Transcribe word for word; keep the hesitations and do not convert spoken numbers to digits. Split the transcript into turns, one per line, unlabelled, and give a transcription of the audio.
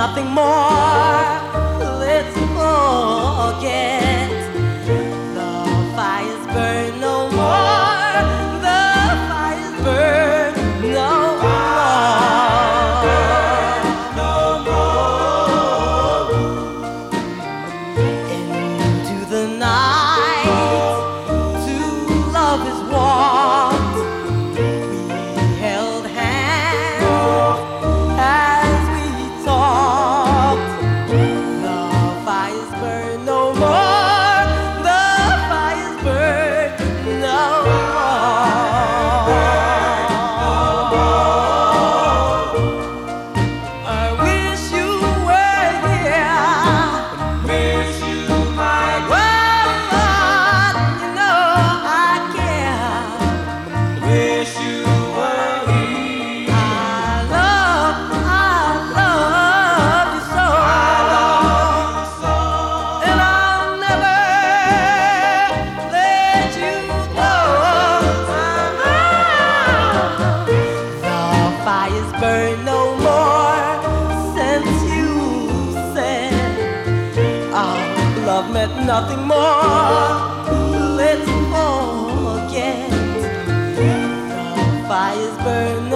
nothing more. Let's forget. The fires burn no more. The fires burn no more. No more. Into the night, to love is warm. We held hands as we talked. The fires burn no more. The fires burn no more. I wish you were here. Wish you might. Well, Lord, you know I care. Wish you were here. I love, I love you so. I love you so. And I'll never let you go. The fires burn no more since you said our love meant nothing more. Let's forget. The fires burn